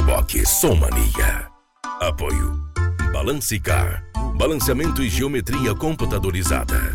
Reboque Som Mania. Apoio Balance Car, balanceamento e geometria computadorizada.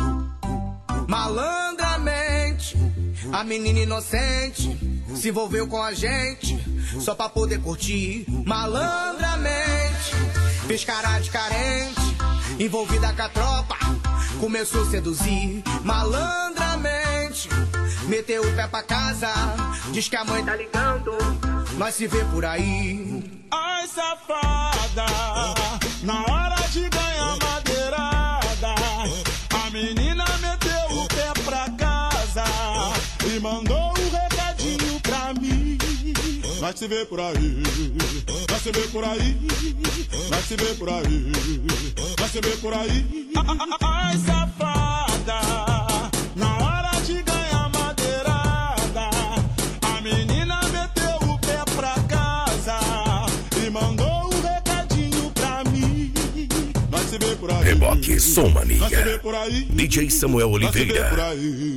Malandramente, a menina inocente se envolveu com a gente só pra poder curtir. Malandramente, fez cara de carente, envolvida com a tropa, começou a seduzir. Malandramente, meteu o pé pra casa, diz que a mãe tá ligando, nós se vê por aí. Ai, safada, na hora de ganhar madeirada, a menina meteu o pé pra casa e mandou um recadinho pra mim. Nós se vê por aí, nós se vê por aí, nós se vê por aí, nós se vê por aí. Ai, safada, na hora de ganhar madeirada, a menina meteu o pé pra casa e mandou um recadinho pra mim. Nós se vê por aí. Reboque Som Mania. Nós se vê por aí. DJ Samuel Oliveira. Nós se vê por aí.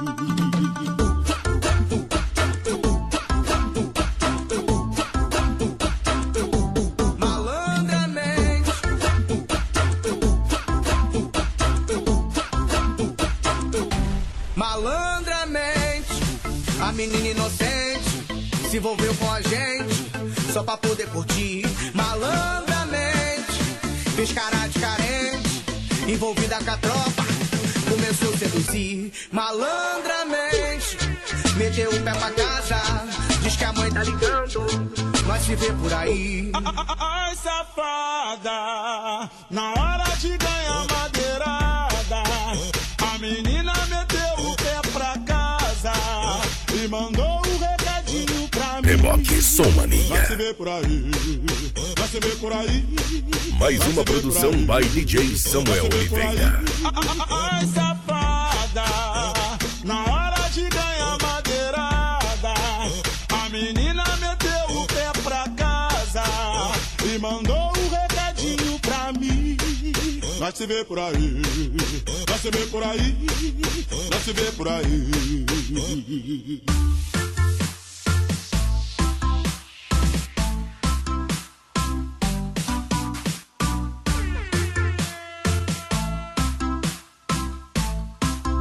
Malandramente, a menina inocente se envolveu com a gente só pra poder curtir. Malandramente, fez cara de carente, envolvida com a tropa, começou a seduzir. Malandramente, meteu o pé pra casa, diz que a mãe tá ligando, nós se vê por aí. Ai, safada, na hora de ganhar madeirada, a menina meteu o pé pra casa e mandou um recadinho pra mim. Reboque Som Nós se Mania. vê por aí, nós se vê por aí. Mais Nós uma se vê por produção aí. by DJ Samuel Nós se vê por aí. Oliveira. Ai, safada, na hora de ganhar madeirada, a menina meteu o pé pra casa e mandou um recadinho pra mim. Nós se vê por aí, nós se vê por aí, nós se vê por aí.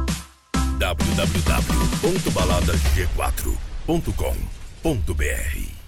www.baladasg4.com.br